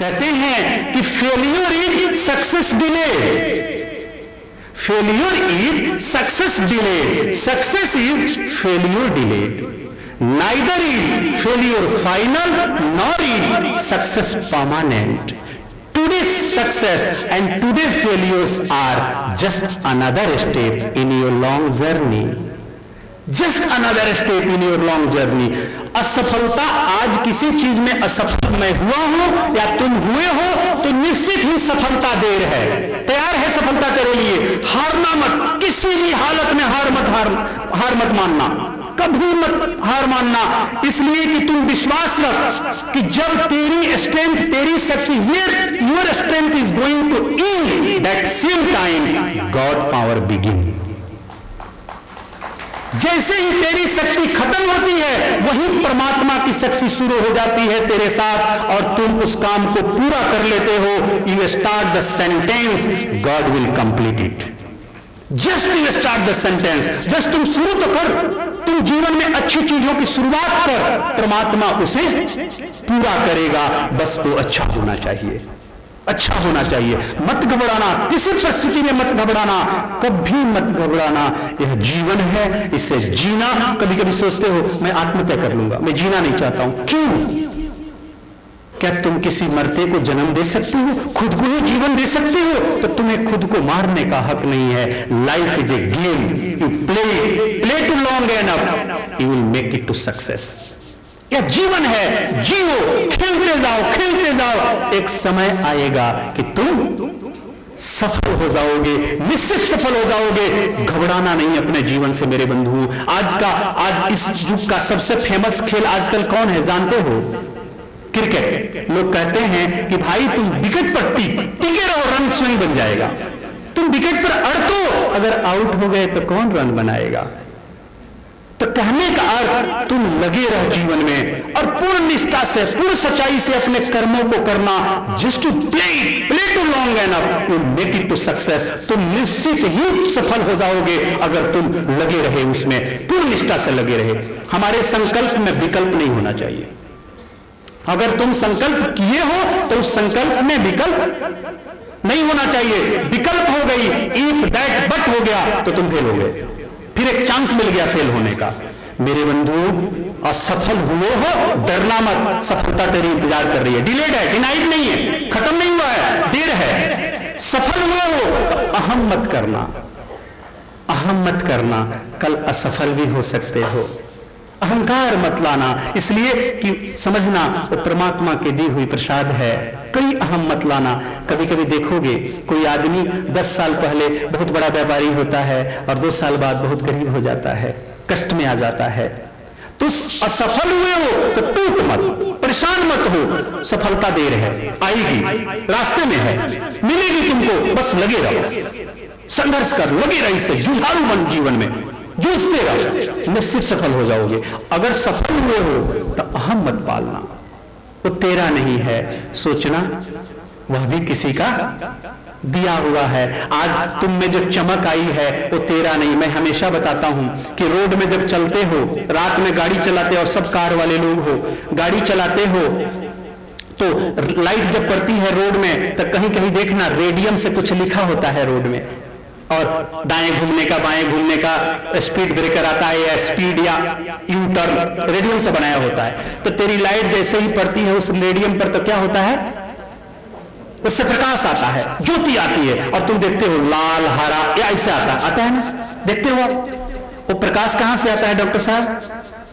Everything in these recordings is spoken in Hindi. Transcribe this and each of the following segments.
कहते हैं कि failure is success delayed, failure is success delayed, success is failure delayed, neither is failure final nor is success permanent. Today's success and today's failures are just another step in your long journey. Just another step in your long journey. असफलता, आज किसी चीज में असफल मैं हुआ हूं या तुम हुए हो तो निश्चित ही सफलता देर है, तैयार है सफलता तेरे लिए. हारना मत, किसी भी हालत में हार मत मानना, कभी मत हार मानना, इसलिए कि तुम विश्वास रख कि जब तेरी स्ट्रेंथ, तेरी शक्ति, your strength is going to end, that same time God power begin. जैसे ही तेरी शक्ति खत्म होती है वहीं परमात्मा की शक्ति शुरू हो जाती है तेरे साथ और तुम उस काम को पूरा कर लेते हो. You start the sentence, God will complete it. Just you start the sentence, just तुम शुरू तो कर, तुम जीवन में अच्छी चीजों की शुरुआत कर, परमात्मा उसे पूरा करेगा. बस वो अच्छा होना चाहिए, अच्छा होना चाहिए. मत घबराना, किसी परिस्थिति में मत घबराना, कभी मत घबराना. यह जीवन है, इसे जीना. कभी कभी सोचते हो मैं आत्महत्या कर लूंगा, मैं जीना नहीं चाहता हूं. क्यों? क्या तुम किसी मरते को जन्म दे सकते हो? खुद को ही जीवन दे सकते हो? तो तुम्हें खुद को मारने का हक नहीं है. Life is a game, you play too long enough, you will make it to success. यह जीवन है, जियो, खेलते जाओ, खेलते जाओ. एक समय आएगा कि तुम सफल हो जाओगे, निश्चित सफल हो जाओगे. घबराना नहीं अपने जीवन से मेरे बंधु. आज इस युग का सबसे फेमस खेल आजकल कौन है जानते हो? क्रिकेट. लोग कहते हैं कि भाई तुम विकेट पर टिके रहो, रन स्विंग बन जाएगा. तुम विकेट पर अड़तो, अगर आउट हो गए तो कौन रन बनाएगा? तो कहने का अर्थ तुम लगे रहो जीवन में और पूर्ण निष्ठा से, पूर्ण सच्चाई से अपने कर्मों को करना. Just to play too long enough, you make it to success. तुम निश्चित ही सफल हो जाओगे अगर तुम लगे रहे उसमें, पूर्ण निष्ठा से लगे रहे. हमारे संकल्प में विकल्प नहीं होना चाहिए. अगर तुम संकल्प किए हो तो उस संकल्प में विकल्प नहीं होना चाहिए. विकल्प हो गई, इफ दैट बट हो गया तो तुम फेल हो गए, फिर एक चांस मिल गया फेल होने का. मेरे बंधु, असफल हुए हो डरना मत, सफलता तेरी इंतजार कर रही है. डिलेड है, डिनाइड नहीं है, खत्म नहीं हुआ है, देर है. सफल हुए हो तो अहम मत करना, अहम मत करना. कल असफल भी हो सकते हो. अहंकार मत लाना, इसलिए कि समझना वो परमात्मा की दी हुई प्रसाद है. कई अहम मत लाना. कभी कभी देखोगे कोई आदमी 10 साल पहले बहुत बड़ा व्यापारी होता है और 2 साल बाद बहुत गरीब हो जाता है, कष्ट में आ जाता है. तो असफल हुए हो तो टूट मत, परेशान मत हो. सफलता देर है, आएगी, रास्ते में है, मिलेगी तुमको. बस लगे रहो, संघर्ष कर, लगे रहो, इससे जुझारू बन, जीवन में जूझते रहो, निश्चित सफल हो जाओगे. अगर सफल हुए हो तो अहम मत पालना, वो तेरा नहीं है. सोचना वह भी किसी का दिया हुआ है. आज तुम में जो चमक आई है वो तेरा नहीं. मैं हमेशा बताता हूं कि रोड में जब चलते हो, रात में गाड़ी चलाते हो और सब कार वाले लोग हो, गाड़ी चलाते हो तो लाइट जब पड़ती है रोड में तो कहीं कहीं देखना रेडियम से कुछ लिखा होता है रोड में, और दाएं घूमने का, बाएं घूमने का, स्पीड ब्रेकर आता है या स्पीड या यू टर्न रेडियम से बनाया होता है. तो तेरी लाइट जैसे ही पड़ती है उस रेडियम पर तो क्या होता है? उससे प्रकाश आता है, ज्योति आती है और तुम देखते हो लाल, हरा या ऐसे आता है ना, देखते हो. वो प्रकाश कहां से आता है डॉक्टर साहब?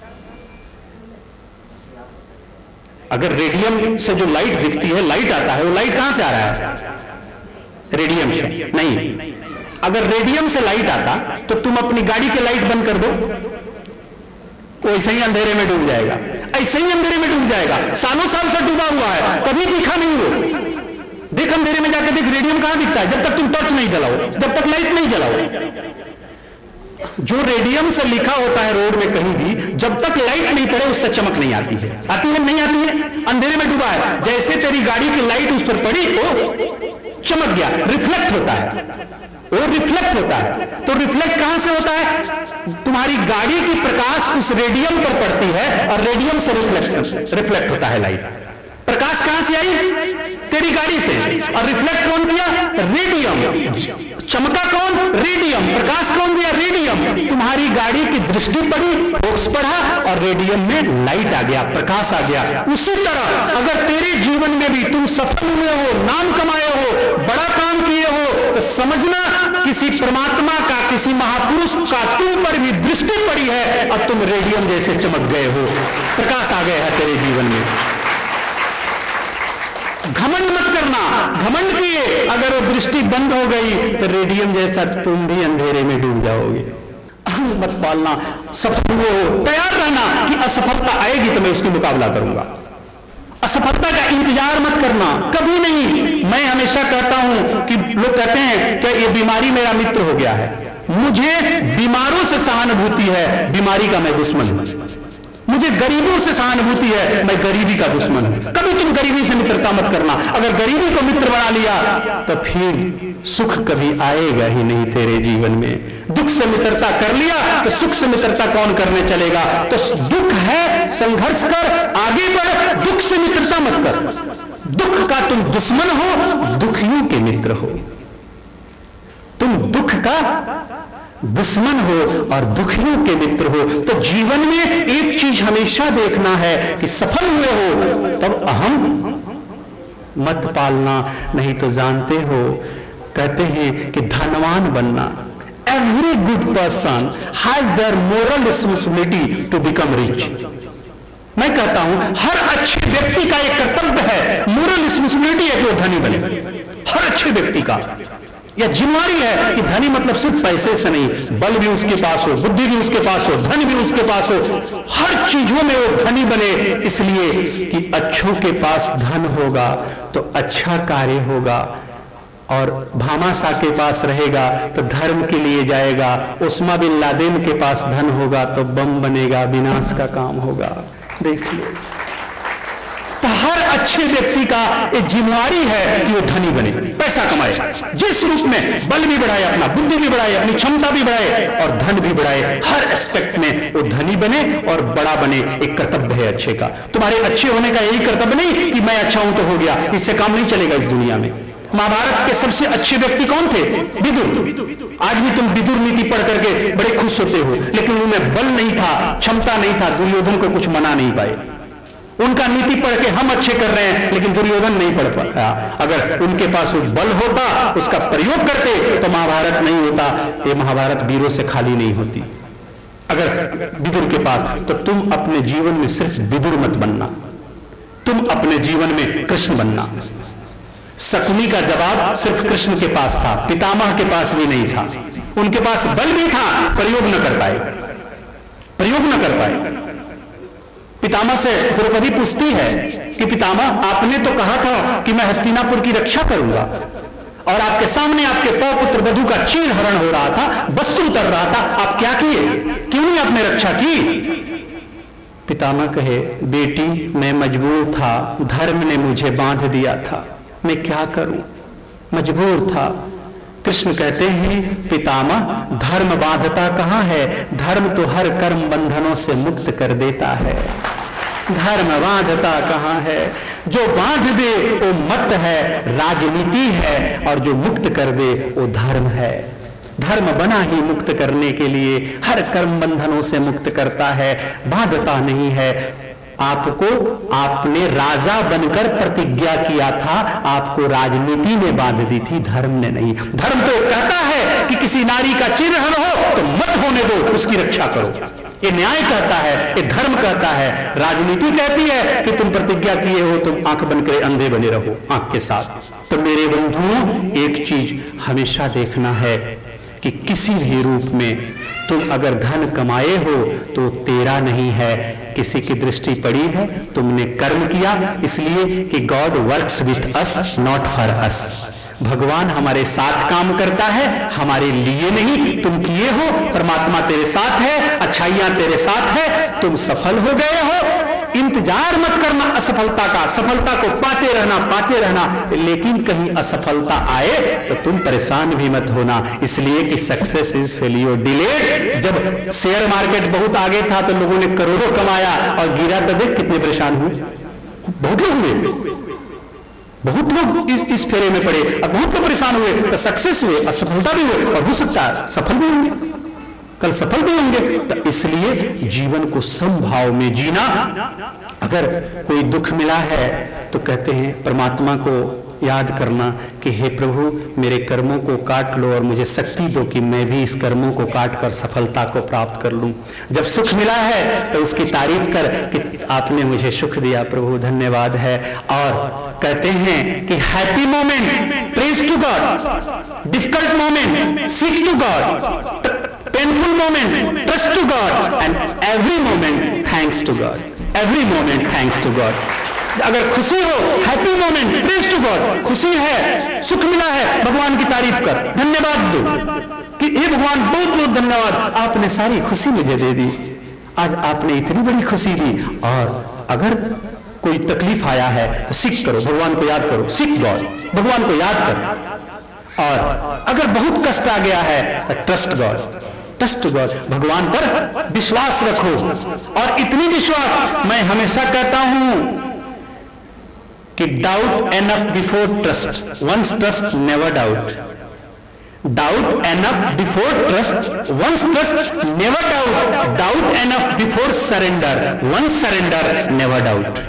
अगर रेडियम से जो लाइट दिखती है, लाइट आता है, वो लाइट कहां से आ रहा है? रेडियम से नहीं. अगर रेडियम से लाइट आता तो तुम अपनी गाड़ी की लाइट बंद कर दो, वो ऐसे ही अंधेरे में डूब जाएगा, ऐसे ही अंधेरे में डूब जाएगा. सालों साल से डूबा हुआ है, कभी दिखा नहीं हो. देख अंधेरे में जाकर देख, रेडियम कहां दिखता है? जब तक तुम टॉर्च नहीं जलाओ, जब तक लाइट नहीं जलाओ. जो रेडियम से लिखा होता है रोड में कहीं भी, जब तक लाइट नहीं पड़े उससे चमक नहीं आती है. आती है नहीं आती है? अंधेरे में डूबा है, जैसे तेरी गाड़ी की लाइट उस पर पड़ी तो चमक गया, रिफ्लेक्ट होता है, वो रिफ्लेक्ट होता है. तो रिफ्लेक्ट कहां से होता है? तुम्हारी गाड़ी की प्रकाश उस रेडियम पर पड़ती है और रेडियम से रिफ्लेक्ट होता है लाइट. प्रकाश कहां से आई? तेरी गाड़ी से। और रिफ्लेक्ट कौन किया? रेडियम। चमका कौन? रेडियम। प्रकाश कौन दिया? रेडियम। तुम्हारी गाड़ी की दृष्टि पड़ी, फोकस पड़ा और रेडियम में लाइट आ गया, प्रकाश आ गया। उसी तरह अगर तेरे जीवन में भी तुम सफल हुए हो, नाम कमाए हो, बड़ा काम किए हो, तो समझना किसी परमात्मा का, किसी महापुरुष का तुम पर भी दृष्टि पड़ी है और तुम रेडियम जैसे चमक गए हो, प्रकाश आ गया है तेरे जीवन में। घमंड मत करना। घमंड किए अगर वो दृष्टि बंद हो गई तो रेडियम जैसा तुम भी अंधेरे में डूब जाओगे। अहम मत पालना। सफल हुए हो, तैयार रहना कि असफलता आएगी तो मैं उसकी मुकाबला करूंगा। असफलता का इंतजार मत करना, कभी नहीं। मैं हमेशा कहता हूं कि लोग कहते हैं कि ये बीमारी मेरा मित्र हो गया है। मुझे बीमारों से सहानुभूति है, बीमारी का मैं दुश्मन हूं। मुझे गरीबों से सहानुभूति है, मैं गरीबी का दुश्मन हूं। कभी तुम गरीबी से मित्रता मत करना। अगर गरीबी को मित्र बना लिया तो फिर सुख कभी आएगा ही नहीं तेरे जीवन में। दुख से मित्रता कर लिया तो सुख से मित्रता कौन करने चलेगा? तो दुख है, संघर्ष कर, आगे बढ़, दुख से मित्रता मत कर। दुख का तुम दुश्मन हो, दुखियों के मित्र हो। तुम दुख का दुश्मन हो और दुखियों के मित्र हो। तो जीवन में एक चीज हमेशा देखना है कि सफल हुए हो तब अहम मत पालना, नहीं तो जानते हो, कहते हैं कि धनवान बनना। Every good person has their moral responsibility to become rich. मैं कहता हूं हर अच्छे व्यक्ति का एक कर्तव्य है, मोरल रिस्पॉन्सिबिलिटी है कि वो धनी बने। हर अच्छे व्यक्ति का यह जिम्मेदारी है कि धनी मतलब सिर्फ पैसे से नहीं, बल भी उसके पास हो, बुद्धि भी उसके पास हो, धन भी उसके पास हो, हर चीजों में वो धनी बने। इसलिए कि अच्छों के पास धन होगा तो अच्छा कार्य होगा, और भामाशाह के पास रहेगा तो धर्म के लिए जाएगा, उस्मा बिन लादेन के पास धन होगा तो बम बनेगा, विनाश का काम होगा। देख लो, तो हर अच्छे व्यक्ति का एक जिम्मेदारी है कि वो धनी बने, पैसा कमाए, जिस रूप में बल भी बढ़ाए, अपना बुद्धि भी बढ़ाए, अपनी क्षमता भी बढ़ाए और धन भी बढ़ाए। हर एस्पेक्ट में वो धनी बने और बड़ा बने। एक कर्तव्य है अच्छे का। तुम्हारे अच्छे होने का यही कर्तव्य नहीं कि मैं अच्छा हूं तो हो गया, इससे काम नहीं चलेगा इस दुनिया में। महाभारत के सबसे अच्छे व्यक्ति कौन थे? विदुर। आज भी तुम विदुर नीति पढ़ करके बड़े खुश होते हो, लेकिन उनमें बल नहीं था, क्षमता नहीं था, दुर्योधन को कुछ मना नहीं पाए। उनका नीति पढ़ के हम अच्छे कर रहे हैं, लेकिन दुर्योधन नहीं पढ़ पाया। अगर उनके पास बल होता, उसका प्रयोग करते, तो महाभारत नहीं होता। ये महाभारत वीरों से खाली नहीं होती अगर विदुर के पास। तो तुम अपने जीवन में सिर्फ विदुर मत बनना, तुम अपने जीवन में कृष्ण बनना। शकुनी का जवाब सिर्फ कृष्ण के पास था, पितामह के पास भी नहीं था। उनके पास बल भी था, प्रयोग न कर पाए, प्रयोग न कर पाए। पितामह से द्रौपदी पूछती है कि पितामह, आपने तो कहा था कि मैं हस्तिनापुर की रक्षा करूंगा, और आपके सामने आपके पौपुत्र वधु का चीर हरण हो रहा था, वस्त्र उतर रहा था, आप क्या किए? क्यों नहीं आपने रक्षा की? पितामह कहे, बेटी मैं मजबूर था, धर्म ने मुझे बांध दिया था, मैं क्या करूं, मजबूर था। कृष्ण कहते हैं, पितामह धर्म बांधता कहां है? धर्म तो हर कर्म बंधनों से मुक्त कर देता है। धर्म बांधता कहां है? जो बांध दे वो मत है, राजनीति है, और जो मुक्त कर दे वो धर्म है। धर्म बना ही मुक्त करने के लिए, हर कर्म बंधनों से मुक्त करता है, बांधता नहीं है। आपको आपने राजा बनकर प्रतिज्ञा किया था, आपको राजनीति ने बांध दी थी, धर्म ने नहीं। धर्म तो कहता है कि किसी नारी का चिन्हन हो तो मत होने दो, उसकी रक्षा करो, ये न्याय कहता है, ये धर्म कहता है। राजनीति कहती है कि तुम प्रतिज्ञा किए हो, तुम आंख बंद करे अंधे बने रहो आंख के साथ। तो मेरे बंधुओं, एक चीज हमेशा देखना है कि किसी भी रूप में तुम अगर धन कमाए हो तो तेरा नहीं है, किसी की दृष्टि पड़ी है, तुमने कर्म किया, इसलिए कि God works with us not for us. भगवान हमारे साथ काम करता है, हमारे लिए नहीं। तुम किए हो, परमात्मा तेरे साथ है, अच्छाइयां तेरे साथ है, तुम सफल हो गए हो। इंतजार मत करना असफलता का, सफलता को पाते रहना, लेकिन कहीं असफलता आए तो तुम परेशान भी मत होना, इसलिए कि सक्सेस इज फेलियर डिलेड। जब शेयर मार्केट बहुत आगे था तो लोगों ने करोड़ों कमाया और गिरा तो देख कितने परेशान हुए, बहुत लोग हुए। बहुत लोग इस फेरे में पड़े और बहुत लोग परेशान हुए, तो सक्सेस हुए, असफलता भी हुए, और हो सकता है सफल भी होंगे, कल सफल भी होंगे। तो इसलिए जीवन को समभाव में जीना। अगर कोई दुख मिला है तो कहते हैं परमात्मा को याद करना कि हे प्रभु मेरे कर्मों को काट लो और मुझे शक्ति दो कि मैं भी इस कर्मों को काट कर सफलता को प्राप्त कर लूं। जब सुख मिला है तो उसकी तारीफ कर कि आपने मुझे सुख दिया प्रभु, धन्यवाद है। और कहते हैं कि happy moment praise to God, difficult moment seek to God, painful moment trust to God, and every moment thanks to God, every moment thanks to God. अगर खुशी हो happy moment praise to God, खुशी है, सुख मिला है, भगवान की तारीफ कर, धन्यवाद दो कि हे भगवान बहुत बहुत धन्यवाद, आपने सारी खुशी मुझे दे दी, आज आपने इतनी बड़ी खुशी दी। और अगर कोई तकलीफ आया है तो सीख करो, भगवान को याद करो, सीख गॉड, भगवान को याद करो। और अगर बहुत कष्ट आ गया है तो ट्रस्ट गॉड, ट्रस्ट गॉड, भगवान पर विश्वास रखो। और इतनी विश्वास, मैं हमेशा कहता हूं कि doubt enough before trust, once trust never doubt, doubt enough before trust, once trust never doubt, doubt enough before surrender, once surrender never doubt,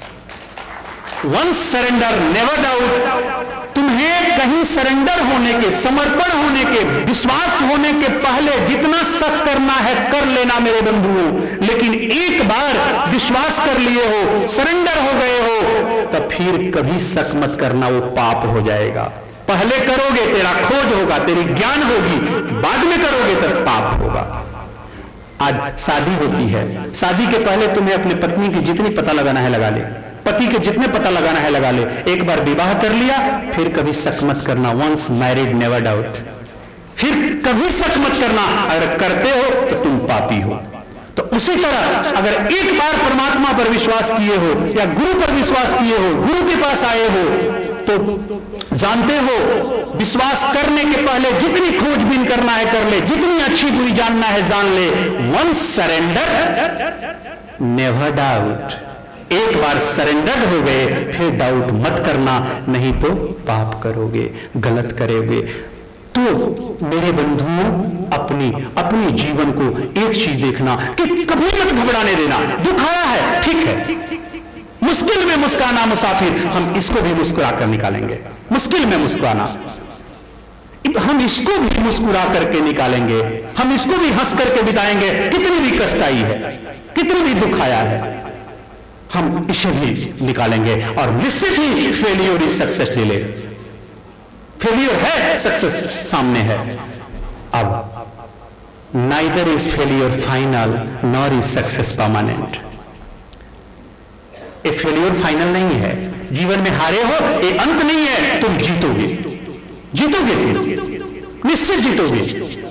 once surrender never doubt. तुम्हें कहीं सरेंडर होने के, समर्पण होने के, विश्वास होने के पहले जितना शक करना है कर लेना मेरे बंधुओं, लेकिन एक बार विश्वास कर लिए हो, सरेंडर हो गए हो, तो फिर कभी शक मत करना, वो पाप हो जाएगा। पहले करोगे तेरा खोज होगा, तेरी ज्ञान होगी, बाद में करोगे तो पाप होगा। आज शादी होती है, शादी के पहले तुम्हें अपने पत्नी की जितनी पता लगाना है लगा ले, पति के जितने पता लगाना है लगा ले। एक बार विवाह कर लिया फिर कभी शक मत करना, वंस मैरिड नेवर डाउट, फिर कभी शक मत करना, अगर करते हो तो तुम पापी हो। तो उसी तरह अगर एक बार परमात्मा पर विश्वास किए हो या गुरु पर विश्वास किए हो, गुरु के पास आए हो, तो जानते हो विश्वास करने के पहले जितनी खोजबीन करना है कर ले, जितनी अच्छी बुरी जानना है जान ले। वंस सरेंडर नेवर डाउट, एक बार सरेंडर हो गए फिर डाउट मत करना, नहीं तो पाप करोगे, गलत करोगे। तो मेरे बंधुओं अपनी जीवन को एक चीज देखना कि कभी मत घबराने देना। दुख आया है ठीक है, मुश्किल में मुस्काना मुसाफिर, हम इसको भी मुस्कुरा कर निकालेंगे। मुश्किल में मुस्कुराना, हम इसको भी मुस्कुरा करके निकालेंगे, हम इसको भी हंस करके बिताएंगे। कितनी भी कष्ट आई है, कितनी भी दुख आया है, हम इसे भी निकालेंगे और निश्चित ही failure is success delay, failure है सक्सेस सामने है। अब neither is failure final nor is success permanent. ये फेलियर फाइनल नहीं है, जीवन में हारे हो ये अंत नहीं है, तुम जीतोगे, जीतोगे, तुम निश्चित जीतोगे।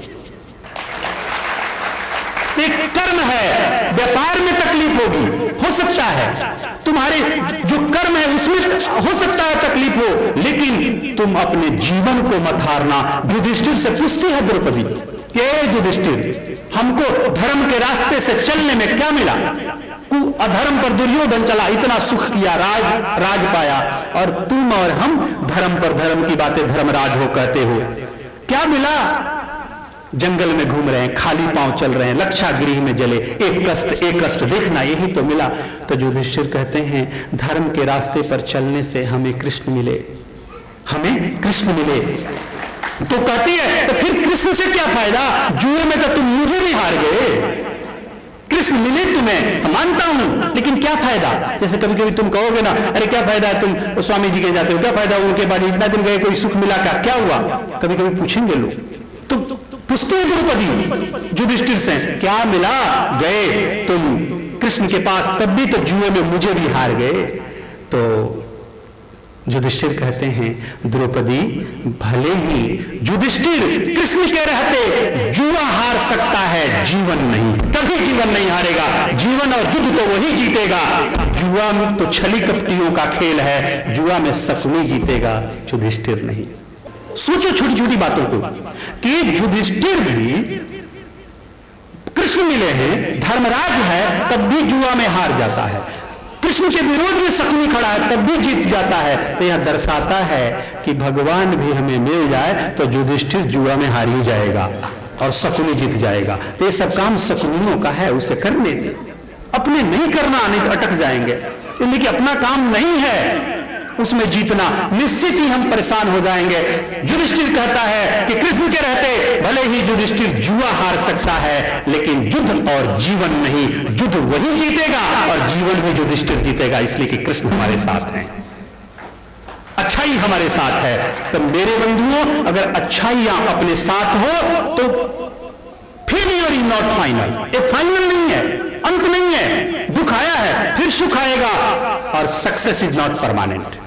एक कर्म है, व्यापार में तकलीफ होगी, हो सकता है तुम्हारे जो कर्म है उसमें हो सकता है तकलीफ हो, लेकिन तुम अपने जीवन को मत हारना। युधिष्ठिर से पूछती है द्रौपदी कि युधिष्ठिर, हमको धर्म के रास्ते से चलने में क्या मिला? अधर्म पर दुर्योधन चला, इतना सुख किया, राज पाया, और तुम और हम धर्म पर धर्म की बातें धर्मराज हो कहते हो, क्या मिला? जंगल में घूम रहे हैं, खाली पांव चल रहे हैं, लक्षागृह में जले, एक कष्ट देखना, यही तो मिला। तो युधिष्ठिर कहते हैं धर्म के रास्ते पर चलने से हमें कृष्ण मिले, हमें कृष्ण मिले। तो कहती है तो फिर कृष्ण से क्या फायदा, जुए में तो तुम मुझे भी हार गए, कृष्ण मिले तुम्हें मानता हूं, लेकिन क्या फायदा? जैसे कभी कभी तुम कहोगे ना, अरे क्या फायदा है तुम स्वामी जी के जाते हो, क्या फायदा उनके बाद इतना दिन गए, कोई सुख मिला क्या हुआ? कभी कभी पूछेंगे लोग, तो पूछते हैं द्रौपदी युधिष्ठिर से, क्या मिला? गए तुम कृष्ण के पास, तब भी तो जुए में मुझे भी हार गए। तो युधिष्ठिर कहते हैं द्रौपदी, भले ही युधिष्ठिर कृष्ण के रहते जुआ हार सकता है, जीवन नहीं, कभी जीवन नहीं हारेगा। जीवन और युद्ध तो वही जीतेगा। जुआ में तो छली कपटियों का खेल है, जुआ में शकुनी जीतेगा, युधिष्ठिर नहीं। सोचो छोटी छोटी बातों को कि युधिष्ठिर भी कृष्ण मिले हैं, धर्मराज है, तब भी जुआ में हार जाता है। कृष्ण के विरोध में शकुनी खड़ा है तब भी जीत जाता है। तो यह दर्शाता है कि भगवान भी हमें मिल जाए तो युधिष्ठिर जुआ में हार ही जाएगा और शकुनी जीत जाएगा। तो ये सब काम शकुनियों का है, उसे करने दे, अपने नहीं करना, नहीं तो अटक जाएंगे। लेकिन अपना काम नहीं है उसमें जीतना, निश्चित ही हम परेशान हो जाएंगे। युधिष्ठिर कहता है कि कृष्ण के रहते भले ही युधिष्ठिर जुआ हार सकता है, लेकिन युद्ध और जीवन नहीं, युद्ध वही जीतेगा और जीवन भी युधिष्ठिर जीतेगा, इसलिए कि कृष्ण हमारे साथ हैं, अच्छाई हमारे साथ है। तो मेरे बंधुओं, अगर अच्छाइयां अपने साथ हो तो फेलियर इज नॉट फाइनल, ये फाइनल नहीं है, अंत नहीं है। दुख आया है फिर सुख आएगा, और सक्सेस इज नॉट परमानेंट।